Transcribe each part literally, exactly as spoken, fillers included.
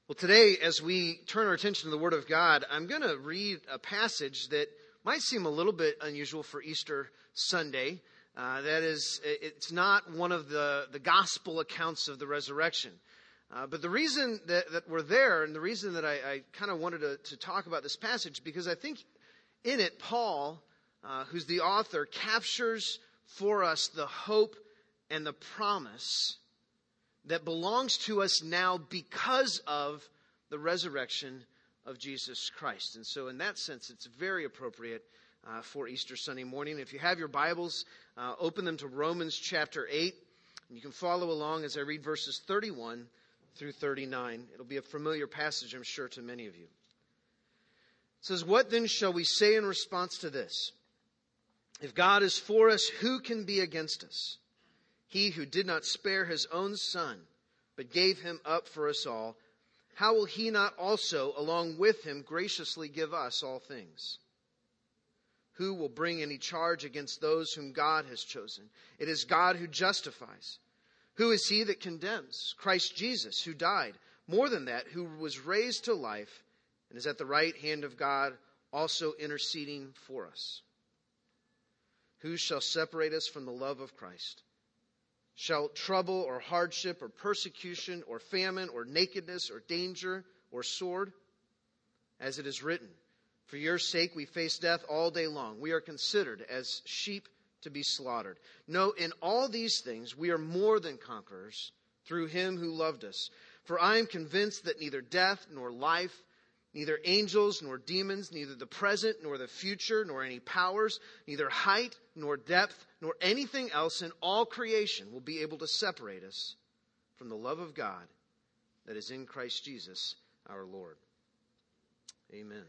Well, today, as we turn our attention to the Word of God, I'm going to read a passage that might seem a little bit unusual for Easter Sunday. Uh, that is, it's not one of the, the gospel accounts of the resurrection. Uh, but the reason that, that we're there, and the reason that I, I kind of wanted to, to talk about this passage, because I think in it, Paul, uh, who's the author, captures for us the hope and the promise that belongs to us now because of the resurrection of Jesus Christ. And so in that sense, it's very appropriate uh, for Easter Sunday morning. If you have your Bibles, uh, open them to Romans chapter eight. And you can follow along as I read verses thirty-one through thirty-nine. It'll be a familiar passage, I'm sure, to many of you. It says, "What then shall we say in response to this? If God is for us, who can be against us? He who did not spare his own son, but gave him up for us all, how will he not also, along with him, graciously give us all things? Who will bring any charge against those whom God has chosen? It is God who justifies. Who is he that condemns? Christ Jesus, who died. More than that, who was raised to life and is at the right hand of God, also interceding for us. Who shall separate us from the love of Christ? Shall trouble or hardship or persecution or famine or nakedness or danger or sword? As it is written, for your sake we face death all day long. We are considered as sheep to be slaughtered. No, in all these things we are more than conquerors through him who loved us. For I am convinced that neither death nor life, neither angels nor demons, neither the present nor the future, nor any powers, neither height nor depth, nor anything else in all creation will be able to separate us from the love of God that is in Christ Jesus our Lord." Amen.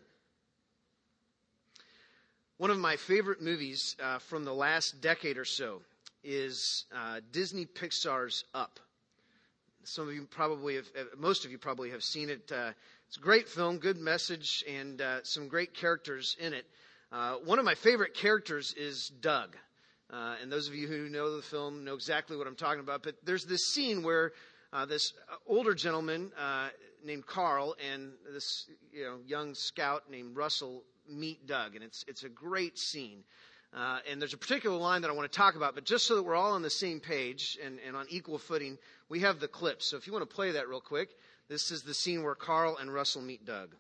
One of my favorite movies uh, from the last decade or so is uh, Disney Pixar's Up. Some of you probably have, most of you probably have seen it. Uh, it's a great film, good message, and uh, some great characters in it. Uh, one of my favorite characters is Doug. Uh, and those of you who know the film know exactly what I'm talking about. But there's this scene where uh, this older gentleman uh, named Carl and this you know young scout named Russell meet Doug. And it's it's a great scene. Uh, and there's a particular line that I want to talk about. But just so that we're all on the same page and, and on equal footing, we have the clip. So if you want to play that real quick, this is the scene where Carl and Russell meet Doug.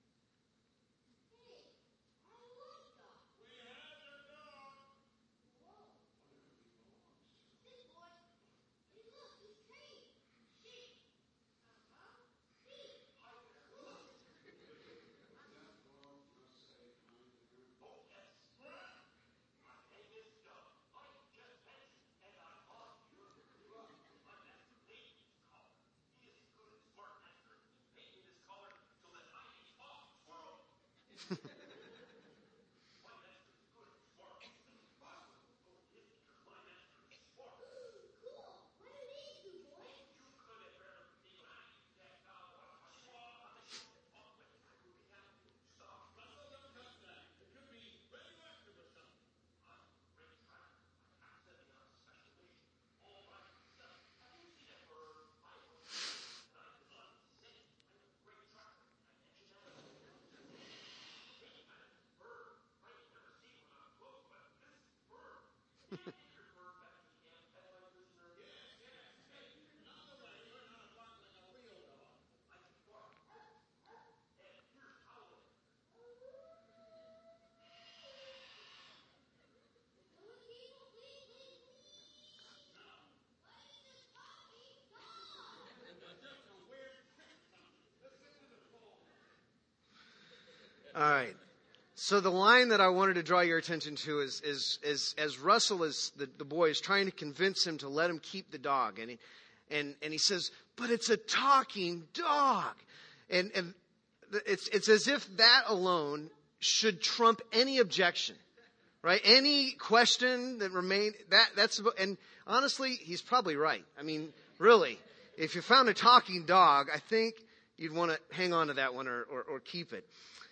All right. So the line that I wanted to draw your attention to is, is, is as Russell is the, the boy is trying to convince him to let him keep the dog, and he, and and he says, "But it's a talking dog," and and it's it's as if that alone should trump any objection, right? Any question that remained that that's and honestly, he's probably right. I mean, really, if you found a talking dog, I think you'd want to hang on to that one or or, or keep it.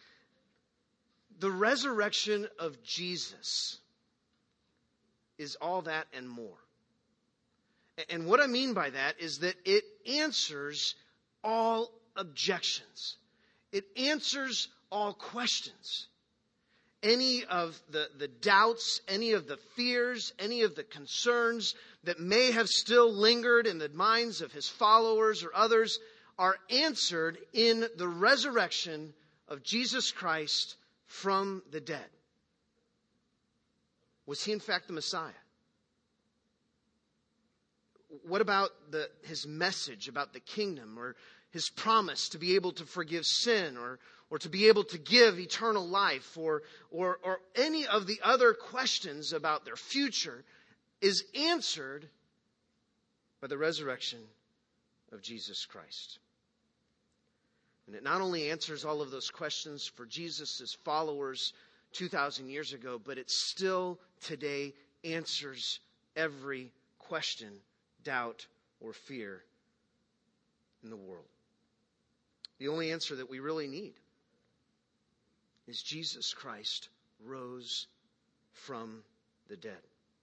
The resurrection of Jesus is all that and more. And what I mean by that is that it answers all objections. It answers all questions. Any of the, the doubts, any of the fears, any of the concerns that may have still lingered in the minds of his followers or others are answered in the resurrection of Jesus Christ from the dead. Was he in fact the Messiah? What about the, his message about the kingdom, or his promise to be able to forgive sin, or, or to be able to give eternal life, or, or, or any of the other questions about their future is answered by the resurrection of Jesus Christ. And it not only answers all of those questions for Jesus' followers two thousand years ago, but it still today answers every question, doubt, or fear in the world. The only answer that we really need is Jesus Christ rose from the dead.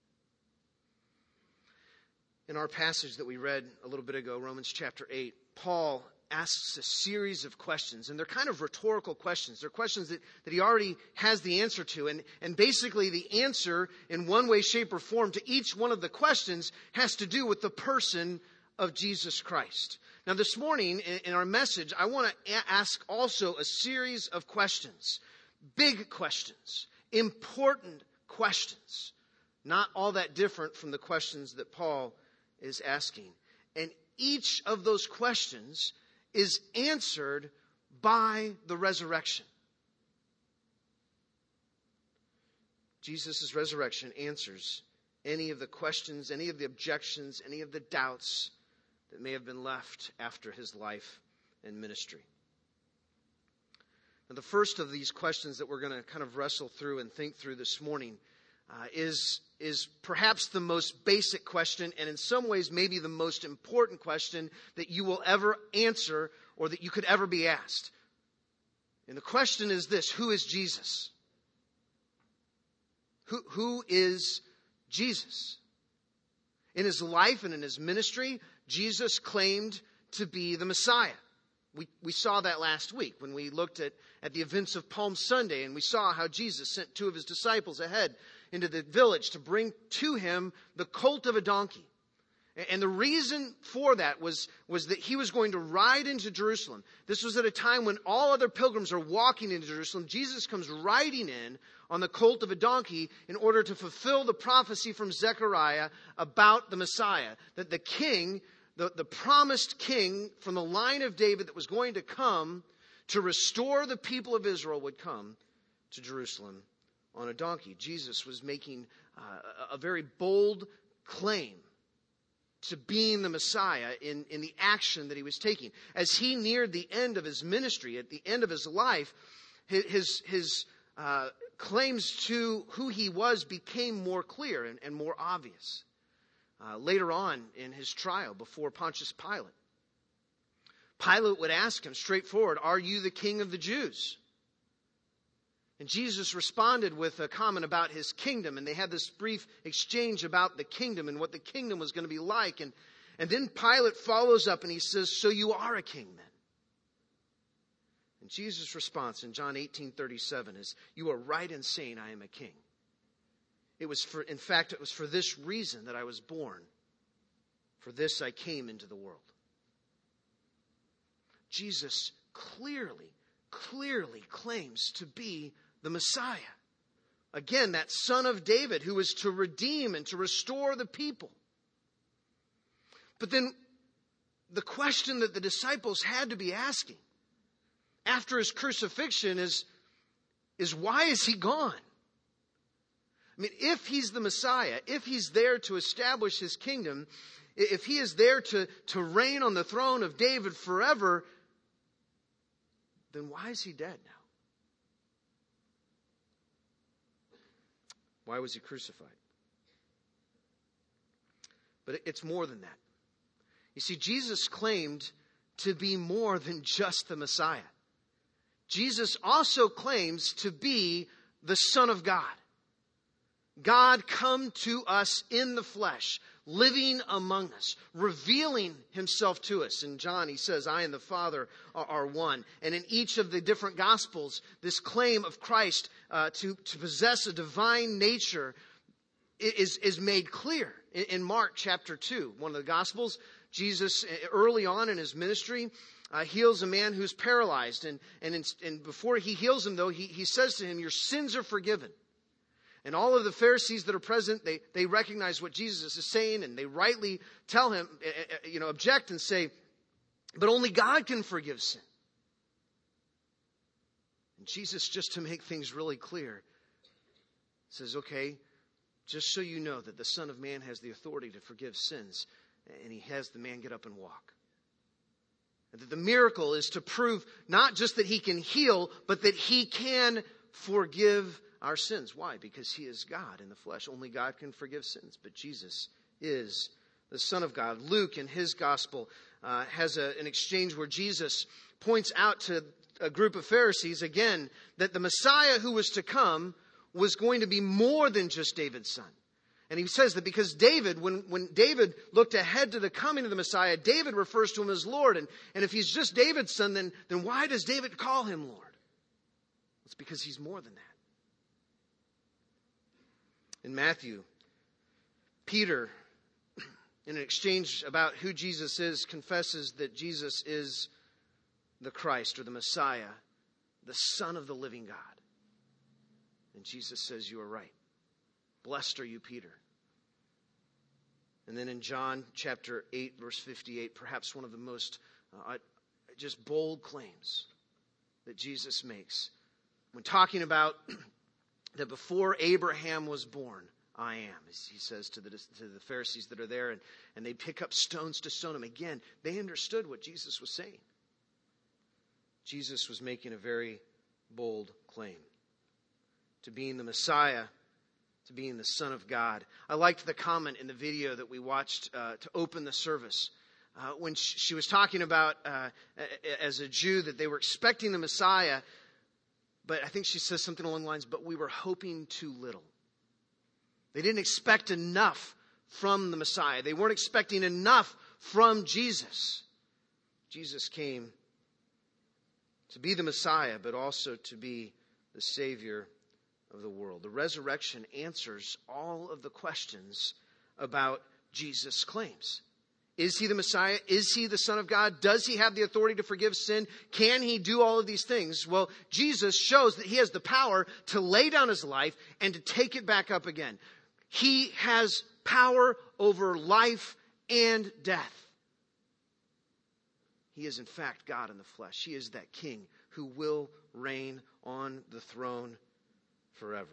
In our passage that we read a little bit ago, Romans chapter eight, Paul asks a series of questions, and they're kind of rhetorical questions. They're questions that, that he already has the answer to, and, and basically the answer in one way, shape, or form to each one of the questions has to do with the person of Jesus Christ. Now this morning in, in our message, I want to a- ask also a series of questions, big questions, important questions, not all that different from the questions that Paul is asking. And each of those questions is answered by the resurrection. Jesus' resurrection answers any of the questions, any of the objections, any of the doubts that may have been left after his life and ministry. Now, the first of these questions that we're going to kind of wrestle through and think through this morning uh, is, is perhaps the most basic question, and in some ways maybe the most important question that you will ever answer or that you could ever be asked. And the question is this: who is Jesus? Who, who is Jesus? In his life and in his ministry, Jesus claimed to be the Messiah. We, we saw that last week when we looked at, at the events of Palm Sunday, and we saw how Jesus sent two of his disciples ahead into the village to bring to him the colt of a donkey. And the reason for that was, was that he was going to ride into Jerusalem. This was at a time when all other pilgrims are walking into Jerusalem. Jesus comes riding in on the colt of a donkey in order to fulfill the prophecy from Zechariah about the Messiah. That the king, the, the promised king from the line of David that was going to come to restore the people of Israel would come to Jerusalem on a donkey. Jesus was making uh, a very bold claim to being the Messiah in, in the action that he was taking. As he neared the end of his ministry, at the end of his life, his, his uh, claims to who he was became more clear and, and more obvious. Uh, later on in his trial before Pontius Pilate, Pilate would ask him straightforward, "Are you the king of the Jews?" And Jesus responded with a comment about his kingdom. And they had this brief exchange about the kingdom and what the kingdom was going to be like. And, and then Pilate follows up and he says, "So you are a king then?" And Jesus' response in John eighteen thirty-seven is, "You are right in saying I am a king. It was for, in fact, it was for this reason that I was born. For this I came into the world." Jesus clearly, clearly claims to be the Messiah. Again, that son of David who was to redeem and to restore the people. But then the question that the disciples had to be asking after his crucifixion is, is why is he gone? I mean, if he's the Messiah, if he's there to establish his kingdom, if he is there to, to reign on the throne of David forever, then why is he dead now? Why was he crucified? But it's more than that. You see, Jesus claimed to be more than just the Messiah. Jesus also claims to be the Son of God. God come to us in the flesh, living among us, revealing himself to us. In John, he says, I and the Father are, are one. And in each of the different Gospels, this claim of Christ uh, to, to possess a divine nature is, is made clear. In, in Mark chapter two, one of the Gospels, Jesus, early on in his ministry, uh, heals a man who's paralyzed. And, and, in, and before he heals him, though, he, he says to him, your sins are forgiven. And all of the Pharisees that are present, they, they recognize what Jesus is saying, and they rightly tell him, you know, object and say, but only God can forgive sin. And Jesus, just to make things really clear, says, okay, just so you know that the Son of Man has the authority to forgive sins, and he has the man get up and walk. And that the miracle is to prove not just that he can heal, but that he can forgive our sins. Why? Because he is God in the flesh. Only God can forgive sins. But Jesus is the Son of God. Luke, in his gospel, uh, has a, an exchange where Jesus points out to a group of Pharisees, again, that the Messiah who was to come was going to be more than just David's son. And he says that because David, when, when David looked ahead to the coming of the Messiah, David refers to him as Lord. And, and if he's just David's son, then, then why does David call him Lord? It's because he's more than that. In Matthew, Peter, in an exchange about who Jesus is, confesses that Jesus is the Christ or the Messiah, the Son of the living God. And Jesus says, you are right. Blessed are you, Peter. And then in John chapter eight, verse fifty-eight, perhaps one of the most uh, just bold claims that Jesus makes when talking about that before Abraham was born, I am, as he says to the, to the Pharisees that are there, and, and they pick up stones to stone him. Again, they understood what Jesus was saying. Jesus was making a very bold claim to being the Messiah, to being the Son of God. I liked the comment in the video that we watched uh, to open the service. Uh, when she, she was talking about, uh, as a Jew, that they were expecting the Messiah, but I think she says something along the lines, but we were hoping too little. They didn't expect enough from the Messiah. They weren't expecting enough from Jesus. Jesus came to be the Messiah, but also to be the Savior of the world. The resurrection answers all of the questions about Jesus' claims. Is he the Messiah? Is he the Son of God? Does he have the authority to forgive sin? Can he do all of these things? Well, Jesus shows that he has the power to lay down his life and to take it back up again. He has power over life and death. He is in fact God in the flesh. He is that King who will reign on the throne forever.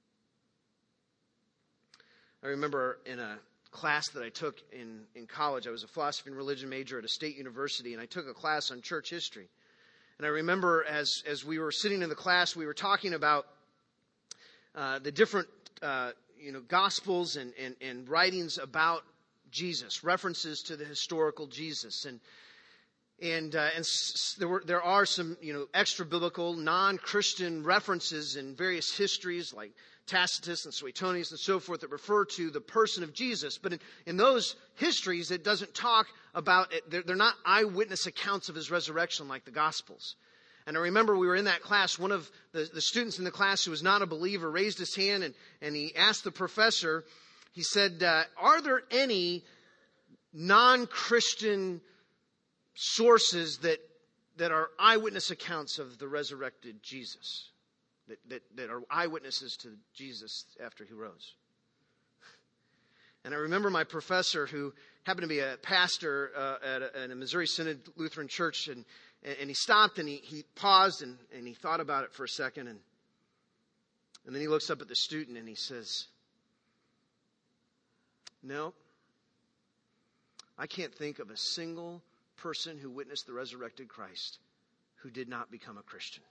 I remember in a class that I took in, in college. I was a philosophy and religion major at a state university, and I took a class on church history. And I remember as, as we were sitting in the class, we were talking about uh, the different uh, you know, gospels and, and, and writings about Jesus, references to the historical Jesus. And and uh, and s- there were there are some you know extra biblical, non-Christian references in various histories like Tacitus and Suetonius and so forth that refer to the person of Jesus. But in, in those histories, it doesn't talk about it. They're, they're not eyewitness accounts of his resurrection like the Gospels. And I remember we were in that class. One of the, the students in the class who was not a believer raised his hand and, and he asked the professor, he said, uh, are there any non-Christian sources that, that are eyewitness accounts of the resurrected Jesus? That, that, that are eyewitnesses to Jesus after he rose. And I remember my professor, who happened to be a pastor uh, at, a, at a Missouri Synod Lutheran church, and, and he stopped and he, he paused and, and he thought about it for a second. And, and then he looks up at the student and he says, no, I can't think of a single person who witnessed the resurrected Christ who did not become a Christian.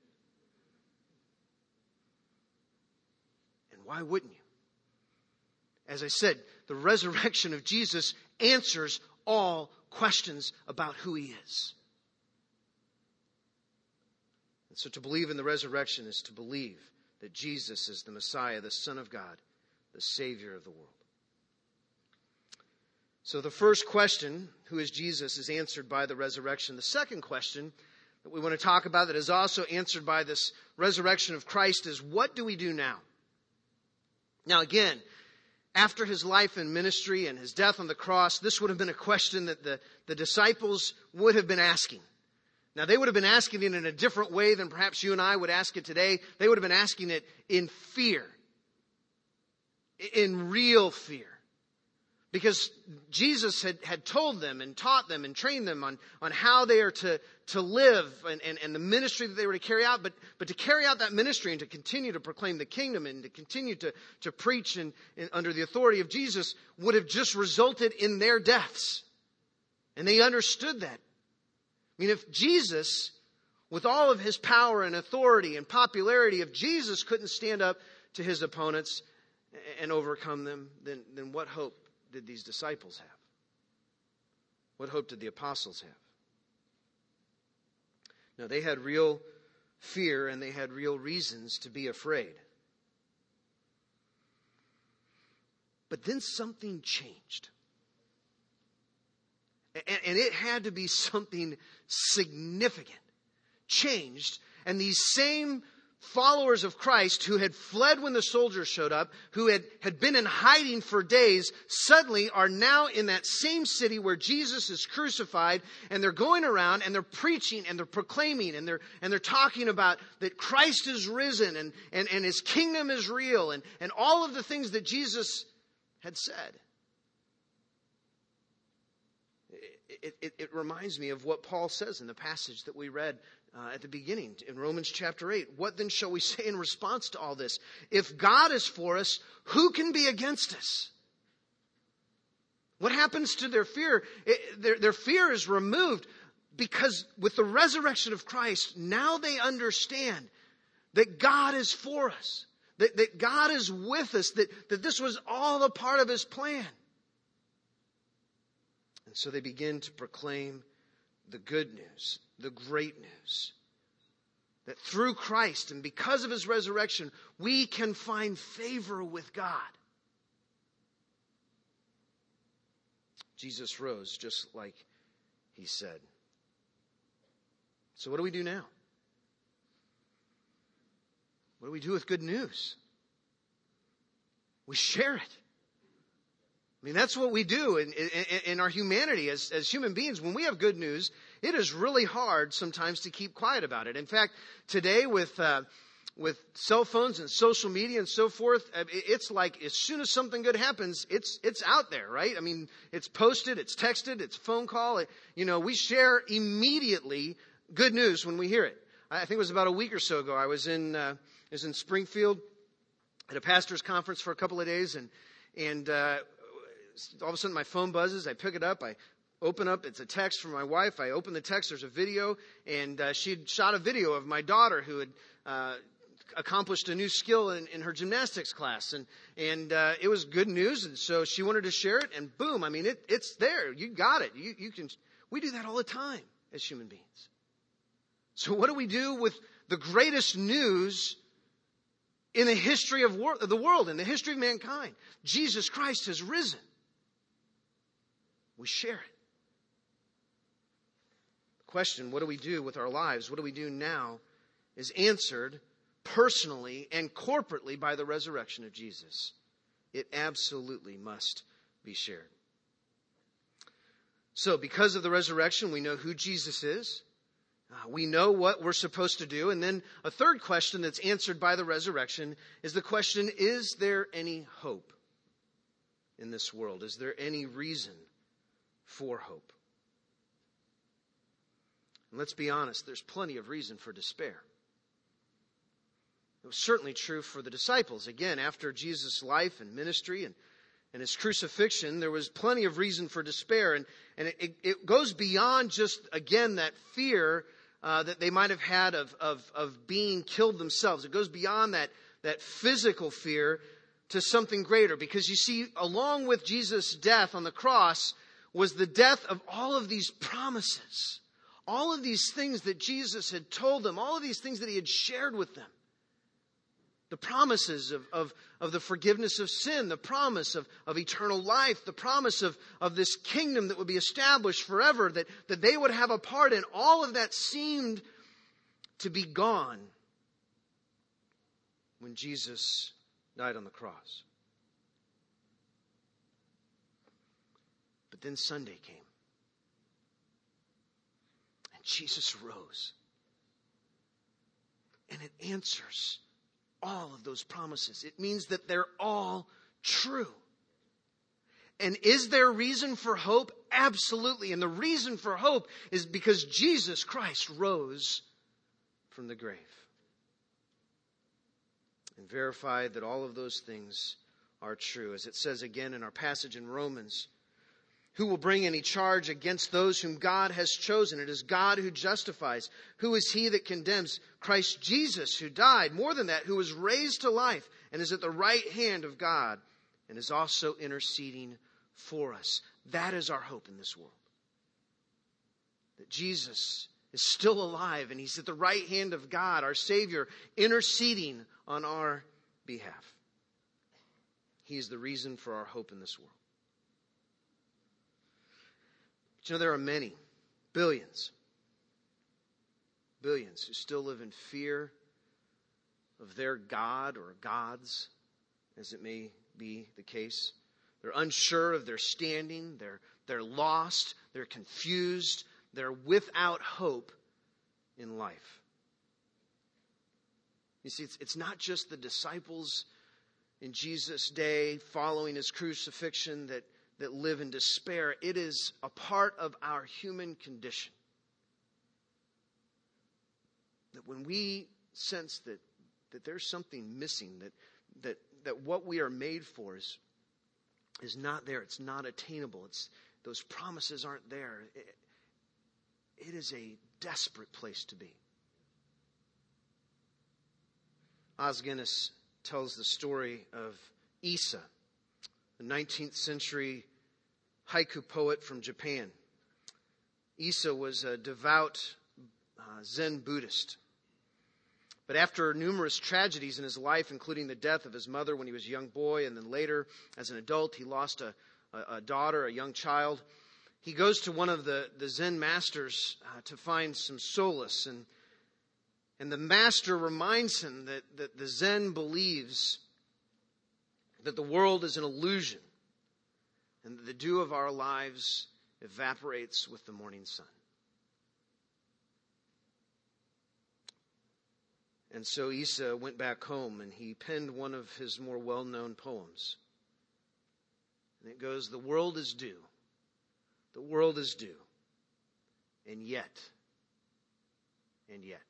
Why wouldn't you? As I said, the resurrection of Jesus answers all questions about who he is. And so to believe in the resurrection is to believe that Jesus is the Messiah, the Son of God, the Savior of the world. So the first question, who is Jesus, is answered by the resurrection. The second question that we want to talk about that is also answered by this resurrection of Christ is, what do we do now? Now again, after his life and ministry and his death on the cross, this would have been a question that the, the disciples would have been asking. Now they would have been asking it in a different way than perhaps you and I would ask it today. They would have been asking it in fear, in real fear. Because Jesus had, had told them and taught them and trained them on, on how they are to, to live and, and, and the ministry that they were to carry out. But, but to carry out that ministry and to continue to proclaim the kingdom and to continue to, to preach and, and under the authority of Jesus would have just resulted in their deaths. And they understood that. I mean, if Jesus, with all of his power and authority and popularity, if Jesus couldn't stand up to his opponents and overcome them, then, then what hope did these disciples have? What hope did the apostles have? No, they had real fear and they had real reasons to be afraid. But then something changed. And, and it had to be something significant. Changed. And these same followers of Christ who had fled when the soldiers showed up, who had, had been in hiding for days, suddenly are now in that same city where Jesus is crucified, and they're going around and they're preaching and they're proclaiming and they're and they're talking about that Christ is risen and, and, and his kingdom is real and, and all of the things that Jesus had said. It, it, it reminds me of what Paul says in the passage that we read Uh, at the beginning in Romans chapter eight. What then shall we say in response to all this? If God is for us, who can be against us? What happens to their fear? It, their, their fear is removed because with the resurrection of Christ, now they understand that God is for us, that, that God is with us, that, that this was all a part of his plan. And so they begin to proclaim the good news, the great news, that through Christ and because of his resurrection, we can find favor with God. Jesus rose just like he said. So what do we do now? What do we do with good news? We share it. I mean, that's what we do in, in, in our humanity as, as human beings. When we have good news, it is really hard sometimes to keep quiet about it. In fact, today with uh, with cell phones and social media and so forth, it's like as soon as something good happens, it's it's out there, right? I mean, it's posted, it's texted, it's phone call. It, you know, we share immediately good news when we hear it. I think it was about a week or so ago. I was in uh, I was in Springfield at a pastor's conference for a couple of days, and and. Uh, all of a sudden my phone buzzes. I pick it up. I open up. It's a text from my wife. I open the text. There's a video. And uh, she'd shot a video of my daughter who had uh, accomplished a new skill in, in her gymnastics class. And and uh, it was good news. And so she wanted to share it. And boom, I mean, it, it's there. You got it. You, you can. We do that all the time as human beings. So what do we do with the greatest news in the history of, wor- of the world, in the history of mankind? Jesus Christ has risen. We share it. The question, what do we do with our lives? What do we do now? Is answered personally and corporately by the resurrection of Jesus. It absolutely must be shared. So, because of the resurrection, we know who Jesus is. Uh, we know what we're supposed to do. And then a third question that's answered by the resurrection is the question, is there any hope in this world? Is there any reason for hope? And let's be honest, there's plenty of reason for despair. It was certainly true for the disciples. Again, after Jesus' life and ministry and, and his crucifixion, there was plenty of reason for despair. And, and it, it goes beyond just, again, that fear uh, that they might have had of, of, of being killed themselves. It goes beyond that, that physical fear to something greater. Because you see, along with Jesus' death on the cross was the death of all of these promises. All of these things that Jesus had told them. All of these things that he had shared with them. The promises of, of, of the forgiveness of sin, the promise of, of eternal life, the promise of, of this kingdom that would be established forever, that, that they would have a part in. All of that seemed to be gone when Jesus died on the cross. But then Sunday came. And Jesus rose. And it answers all of those promises. It means that they're all true. And is there reason for hope? Absolutely. And the reason for hope is because Jesus Christ rose from the grave and verified that all of those things are true. As it says again in our passage in Romans, who will bring any charge against those whom God has chosen? It is God who justifies. Who is he that condemns? Christ Jesus, who died. More than that, who was raised to life and is at the right hand of God and is also interceding for us. That is our hope in this world. That Jesus is still alive and he's at the right hand of God, our Savior, interceding on our behalf. He is the reason for our hope in this world. But you know, there are many, billions, billions who still live in fear of their God or gods, as it may be the case. They're unsure of their standing. They're, they're lost. They're confused. They're without hope in life. You see, it's, it's not just the disciples in Jesus' day following his crucifixion that that live in despair. It is a part of our human condition. That when we sense that, that there's something missing, that, that, that what we are made for is, is not there, it's not attainable, it's, those promises aren't there, it, it is a desperate place to be. Os Guinness tells the story of Issa, the nineteenth century haiku poet from Japan. Issa was a devout uh, Zen Buddhist. But after numerous tragedies in his life, including the death of his mother when he was a young boy, and then later, as an adult, he lost a, a, a daughter, a young child, he goes to one of the, the Zen masters uh, to find some solace. And, and the master reminds him that, that the Zen believes that the world is an illusion and that the dew of our lives evaporates with the morning sun. And so Issa went back home and he penned one of his more well-known poems. And it goes, the world is due, the world is due, and yet, and yet.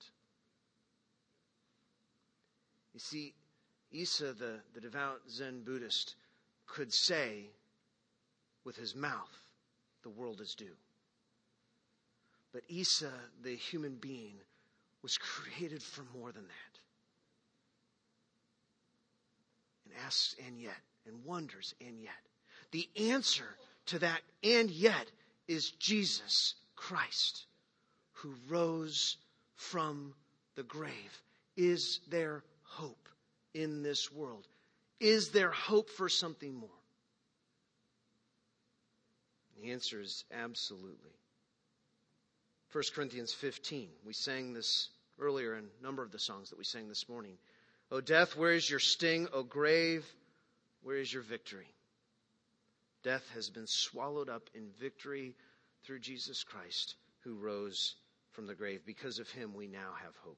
You see, Issa, the, the devout Zen Buddhist, could say with his mouth, the world is due. But Issa, the human being, was created for more than that. And asks, and yet, and wonders, and yet. The answer to that, and yet, is Jesus Christ, who rose from the grave. Is there hope in this world? Is there hope for something more? The answer is absolutely. First Corinthians fifteen. We sang this earlier in a number of the songs that we sang this morning. O death, where is your sting? O grave, where is your victory? Death has been swallowed up in victory through Jesus Christ, who rose from the grave. Because of him, we now have hope.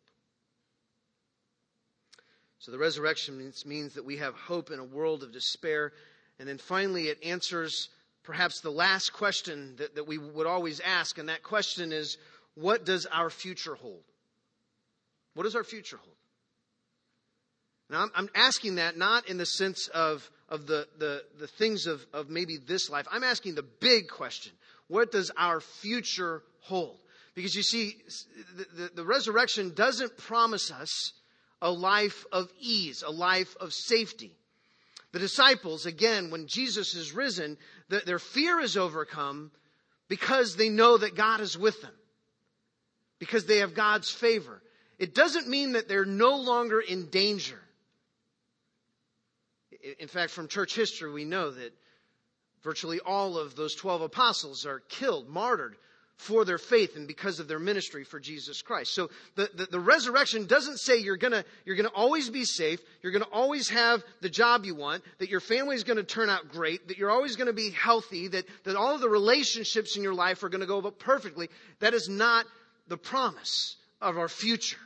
So the resurrection means, means that we have hope in a world of despair. And then finally, it answers perhaps the last question that, that we would always ask. And that question is, what does our future hold? What does our future hold? Now, I'm, I'm asking that not in the sense of, of the, the, the things of, of maybe this life. I'm asking the big question. What does our future hold? Because you see, the, the, the resurrection doesn't promise us a life of ease, a life of safety. The disciples, again, when Jesus is risen, the, their fear is overcome because they know that God is with them. Because they have God's favor. It doesn't mean that they're no longer in danger. In fact, from church history, we know that virtually all of those twelve apostles are killed, martyred for their faith and because of their ministry for Jesus Christ. So the, the, the resurrection doesn't say you're gonna, you're gonna always be safe, you're gonna always have the job you want, that your family is gonna turn out great, that you're always gonna be healthy, that, that all of the relationships in your life are gonna go perfectly. That is not the promise of our future.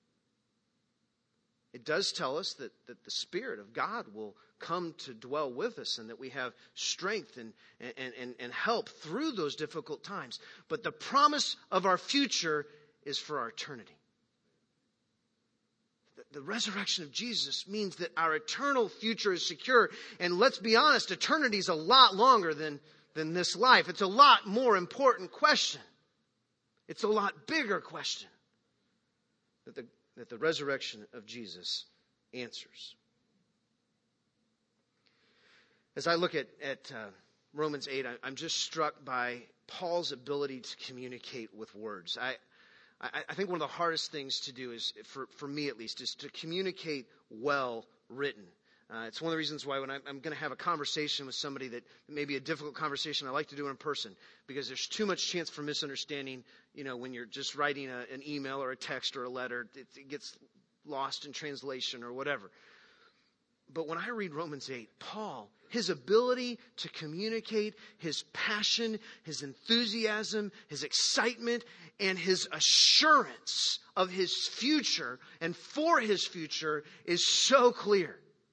It does tell us that, that the Spirit of God will come to dwell with us and that we have strength and, and, and, and help through those difficult times. But the promise of our future is for our eternity. The, the resurrection of Jesus means that our eternal future is secure. And let's be honest, eternity is a lot longer than, than this life. It's a lot more important question. It's a lot bigger question that the, that the resurrection of Jesus answers. As I look at, at uh, Romans eight, I, I'm just struck by Paul's ability to communicate with words. I, I, I think one of the hardest things to do is, for, for me at least, is to communicate well written. Uh, it's one of the reasons why when I'm, I'm going to have a conversation with somebody that may be a difficult conversation, I like to do it in person, because there's too much chance for misunderstanding. You know, when you're just writing a, an email or a text or a letter, it, it gets lost in translation or whatever. But when I read Romans eight, Paul, his ability to communicate his passion, his enthusiasm, his excitement, and his assurance of his future and for his future is so clear.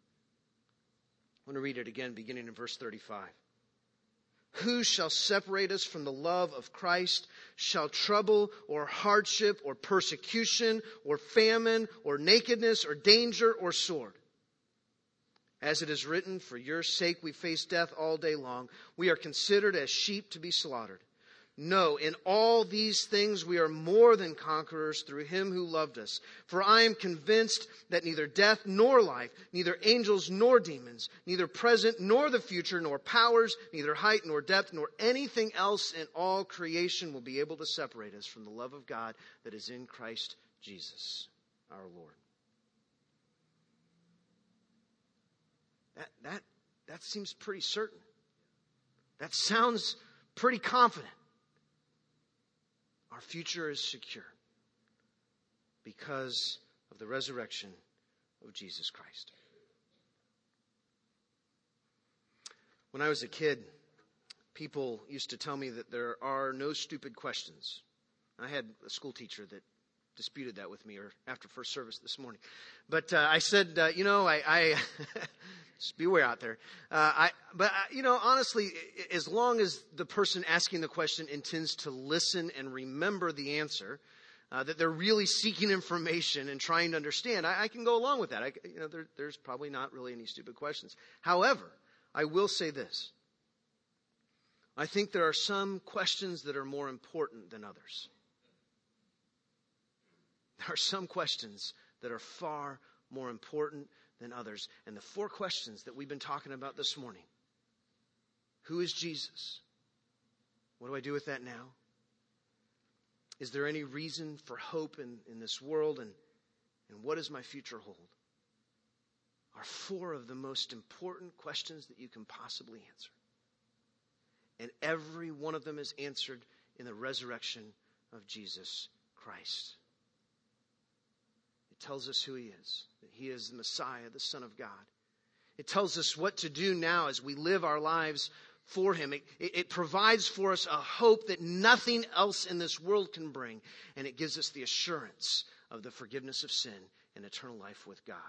I want to read it again, beginning in verse thirty-five. Who shall separate us from the love of Christ? Shall trouble or hardship or persecution or famine or nakedness or danger or sword? As it is written, for your sake we face death all day long. We are considered as sheep to be slaughtered. No, in all these things we are more than conquerors through him who loved us. For I am convinced that neither death nor life, neither angels nor demons, neither present nor the future, nor powers, neither height nor depth, nor anything else in all creation will be able to separate us from the love of God that is in Christ Jesus, our Lord. That, that, that seems pretty certain. That sounds pretty confident. Our future is secure because of the resurrection of Jesus Christ. When I was a kid, people used to tell me that there are no stupid questions. I had a school teacher that disputed that with me, or after first service this morning. But uh, I said, uh, you know, I, I just beware out there. Uh, I, but uh, you know, honestly, as long as the person asking the question intends to listen and remember the answer, uh, that they're really seeking information and trying to understand, I, I can go along with that. I, you know, there, there's probably not really any stupid questions. However, I will say this: I think there are some questions that are more important than others. There are some questions that are far more important than others. And the four questions that we've been talking about this morning. Who is Jesus? What do I do with that now? Is there any reason for hope in, in this world? And, and what does my future hold? Are four of the most important questions that you can possibly answer. And every one of them is answered in the resurrection of Jesus Christ. It tells us who he is, that he is the Messiah, the Son of God. It tells us what to do now as we live our lives for him. It, it, it provides for us a hope that nothing else in this world can bring. And it gives us the assurance of the forgiveness of sin and eternal life with God.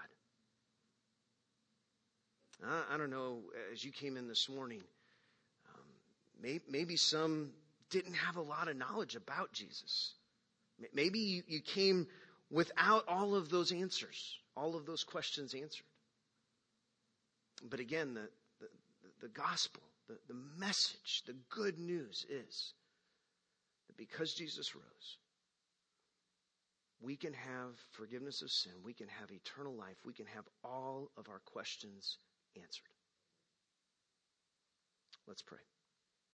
I, I don't know, as you came in this morning, um, may, maybe some didn't have a lot of knowledge about Jesus. Maybe you, you came without all of those answers, all of those questions answered. But again, the, the, the gospel, the, the message, the good news is that because Jesus rose, we can have forgiveness of sin, we can have eternal life, we can have all of our questions answered. Let's pray.